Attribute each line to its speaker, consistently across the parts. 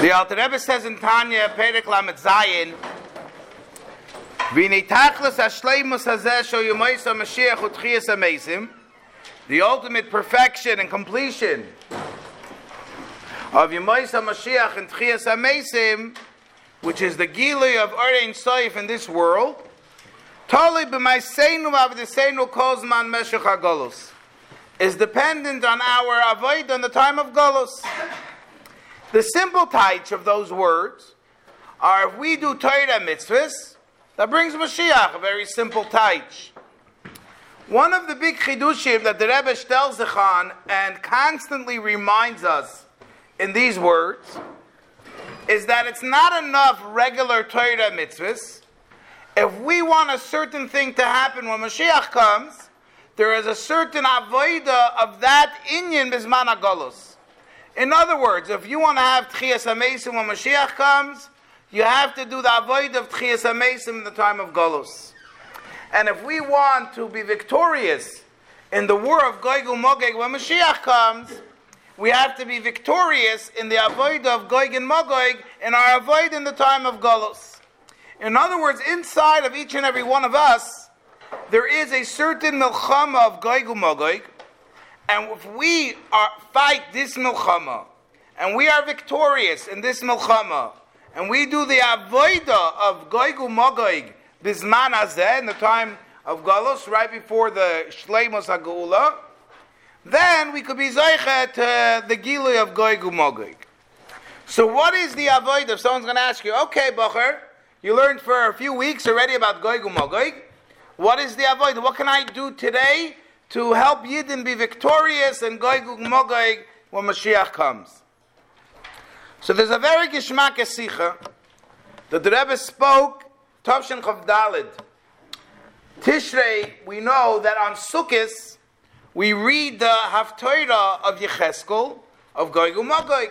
Speaker 1: The Alter Rebbe says in Tanya, Perek Lamed Zayin, V'nei tachlis hashleimus hazeh sho yomois HaMashiach u'tchiyas HaMeisim, the ultimate perfection and completion of Yomois HaMashiach and Tchiyas HaMeisim, which is the Gilui of Orein Soif in this world, Toli b'maiseinu avdeseinu kol zman meshech hagolus, is dependent on our avoid on the time of Golus. The simple taich of those words are, if we do Torah mitzvahs, that brings Mashiach, a very simple taich. One of the big chidushim that the Rebbe shtels sich on and constantly reminds us in these words is that it's not enough regular Torah mitzvahs. If we want a certain thing to happen when Mashiach comes, there is a certain avoida of that inyan bizman hagolus. In other words, if you want to have Tchiyas HaMeisim when Mashiach comes, you have to do the avoid of Tchiyas HaMeisim in the time of Golus. And if we want to be victorious in the war of Gog and Magog when Mashiach comes, we have to be victorious in the avoid of Gog and Magog in our avoid in the time of Golus. In other words, inside of each and every one of us, there is a certain milchama of Gog and Magog. And if we fight this milchama, and we are victorious in this milchama, and we do the avoida of Gog and Magog bizman hazeh in the time of Galus, right before the Shleimus HaGeula, then we could be zeichet to the Gilui of Gog and Magog. So what is the avoida? If someone's going to ask you, okay, Bacher, you learned for a few weeks already about Gog and Magog. What is the avoida? What can I do today to help Yidden be victorious and Gog and Magog when Mashiach comes? So there's a very gishmak esicha that the Rebbe spoke, Tavshin Chav Daled. Tishrei, we know that on Sukkot, we read the Haftorah of Yecheskel, of Gog and Magog,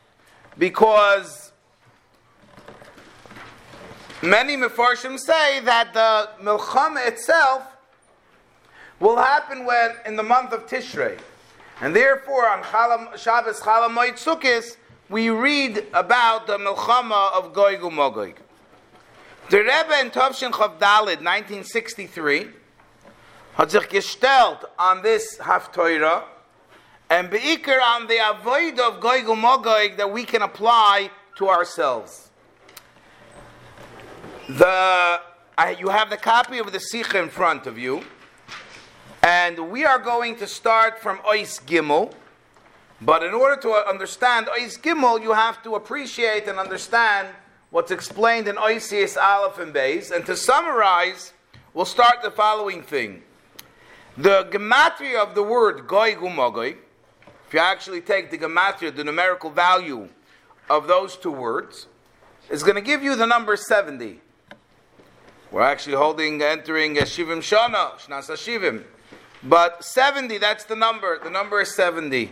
Speaker 1: because many Mefarshim say that the Milchama itself will happen in the month of Tishrei. And therefore, on Shabbos Chol Hamoed Sukkos, we read about the Milchama of Gog and Magog. The Rebbe in Tavshin Chav Daled, 1963, hat sich gestellt on this Haftorah, and beikar on the avoid of Gog and Magog that we can apply to ourselves. You have the copy of the Sikha in front of you. And we are going to start from Ois Gimel. But in order to understand Ois Gimel, you have to appreciate and understand what's explained in Oisius Aleph and Beis. And to summarize, we'll start the following thing. The gematria of the word Gog and Magog, if you actually take the gematria, the numerical value of those two words, is going to give you the number 70. We're actually entering Shivim Shana, Shnas HaShivim. But 70, that's the number. The number is 70.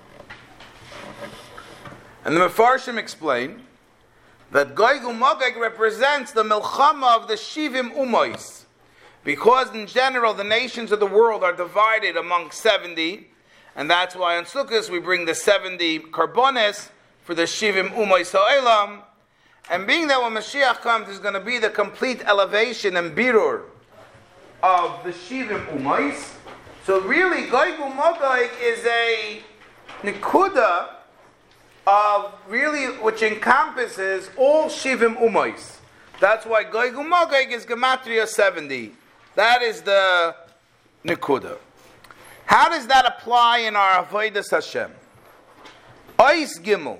Speaker 1: And the Mefarshim explain that Gog and Magog represents the Milchama of the Shivim Umois. Because in general, the nations of the world are divided among 70. And that's why on Sukkot we bring the 70 Karbones for the Shivim Umois Ha'olam. And being that when Mashiach comes, there's going to be the complete elevation and birur of the Shivim Umois. So really, Gog and Magog is a nikuda of really which encompasses all Shivim Umois. That's why Gog and Magog is Gematria 70. That is the nikuda. How does that apply in our Avodas Hashem? Ois Gimel.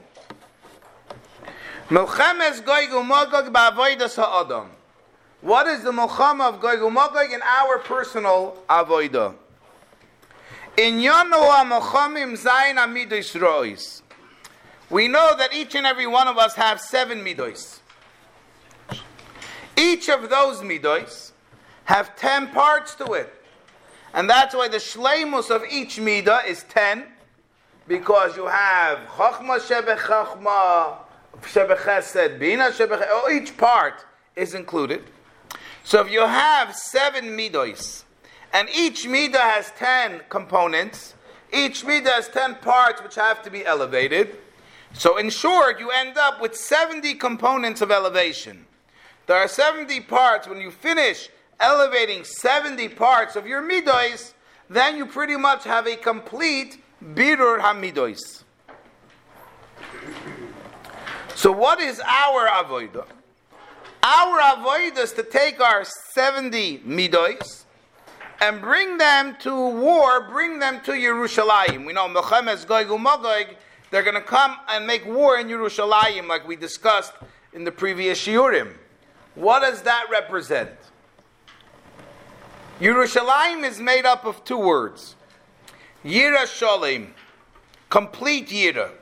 Speaker 1: Milchemes Gog and Magog ba'avodas ha'adam. What is the Milchama of Gog and Magog in our personal avodah? In Yonu HaMilchamim Zayin HaMidos Rois. We know that each and every one of us have 7 midos. Each of those midos have 10 parts to it. And that's why the shleimus of each midah is 10. Because you have Chachma Shebechachma, Shebechesed, Bina Shebechesed, each part is included. So if you have 7 midos, and each midah has 10 components, each midah has 10 parts which have to be elevated, So in short, you end up with 70 components of elevation. There are 70 parts. When you finish elevating 70 parts of your midos, then you pretty much have a complete birur hamidos. So what is our avodah? Our avodah is to take our 70 midos and bring them to war, bring them to Yerushalayim. We know Melchemes Gog uMagog, they're going to come and make war in Yerushalayim, like we discussed in the previous shiurim. What does that represent? Yerushalayim is made up of two words. Yira Sholem, complete Yira.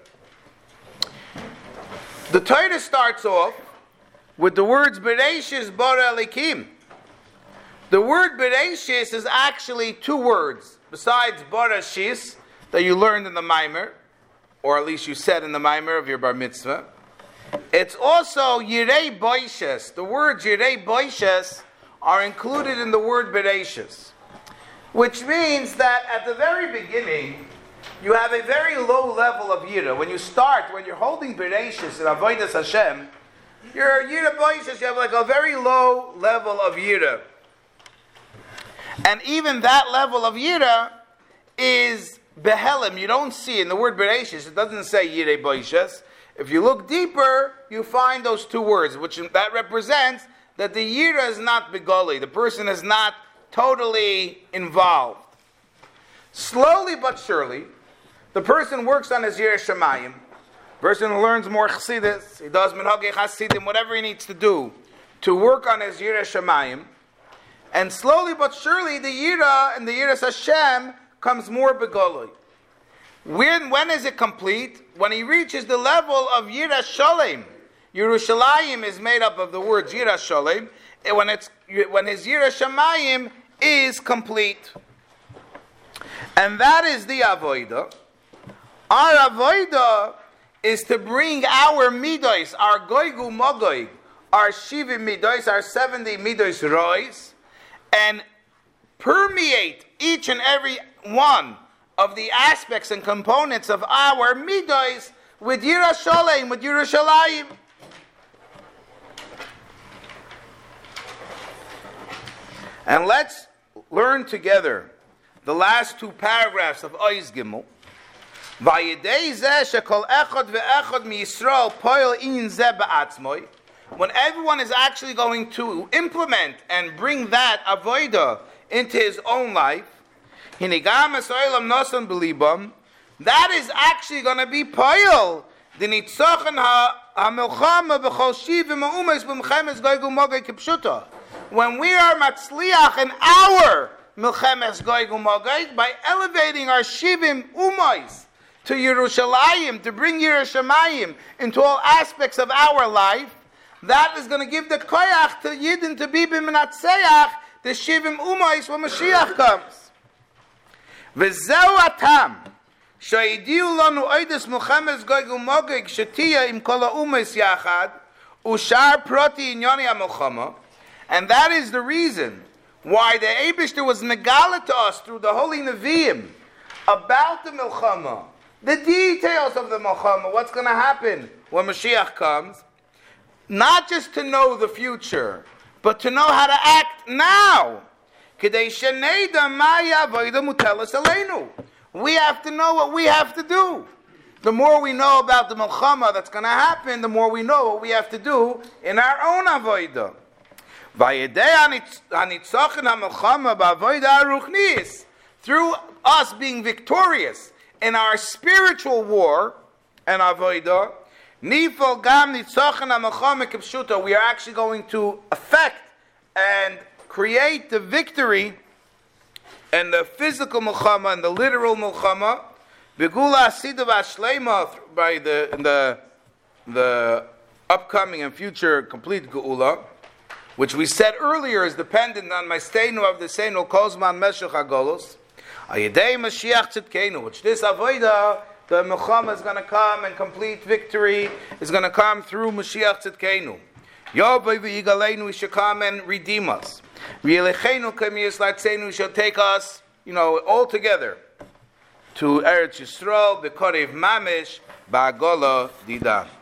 Speaker 1: The Torah starts off with the words Bereshis Bara Elikim. The word Bereshis is actually two words, besides Barashis, that you learned in the Maimer, or at least you said in the Maimer of your Bar Mitzvah. It's also Yirei Boishes. The words Yirei Boishes are included in the word Bereshis, which means that at the very beginning, you have a very low level of Yira. When you're holding Bereshis in Avodas Hashem, your Yira Boishes, you have like a very low level of Yira. And even that level of Yira is Behelim. You don't see in the word Bereshis, it doesn't say Yirei Boishes. If you look deeper, you find those two words, which that represents that the Yira is not Begoli. The person is not totally involved. Slowly but surely, the person works on his Yira Shamayim. The person learns more Chassidus. He does Minhagei Chasidim, whatever he needs to do to work on his Yira Shamayim. And slowly but surely, the Yira and the Yiras Hashem comes more Begoli. When is it complete? When he reaches the level of Yira Sholem. Yerushalayim is made up of the words Yira Sholem. And when his Yira Shamayim is complete. And that is the Avodah. Our Avodah is to bring our Midos, our Gog uMagog, our Shivim Midos, our 70 Midos Rois, and permeate each and every one of the aspects and components of our midos with Yira Sholem, with Yerushalayim. And let's learn together the last two paragraphs of Ois Gimel. Vayidei zeh shekol echad ve'echad miYisrael poel in zeh ba'atzmoi. When everyone is actually going to implement and bring that avodah into his own life, that is actually going to be poil. When we are matzliach in our milchemes Gog uMagog by elevating our shivim umos to Yerushalayim, to bring Yerushalayim into all aspects of our life, that is going to give the koyach to Yidden to be b'menatzeach the shivim umos when Mashiach comes. V'zeu atam she'idiu lanu oides milchemes Gog uMagog shetiya im kol ha'umos yachad ushar proti inyoni ha'milchama. And that is the reason why the Eibishter was megala to us through the holy Nevi'im about the Milchama, the details of the Milchama, what's going to happen when Mashiach comes, not just to know the future, but to know how to act now. We have to know what we have to do. The more we know about the Milchama that's going to happen, the more we know what we have to do in our own Avodah. Through us being victorious in our spiritual war and avodah, we are actually going to affect and create the victory and the physical milchama and the literal milchama by the upcoming and future complete geula, which we said earlier is dependent on my steinu of the seinu kozman meshech hagolos, ayidei Mashiach tzidkeinu, which this avodah, the milchama is going to come and complete victory is going to come through Mashiach tzidkeinu. Yovei v'yigaleinu, he shall come and redeem us. V'yelechenu k'miyas latzeinu, shall take us, all together to Eretz Yisrael, b'korev mamish, ba'agola dida.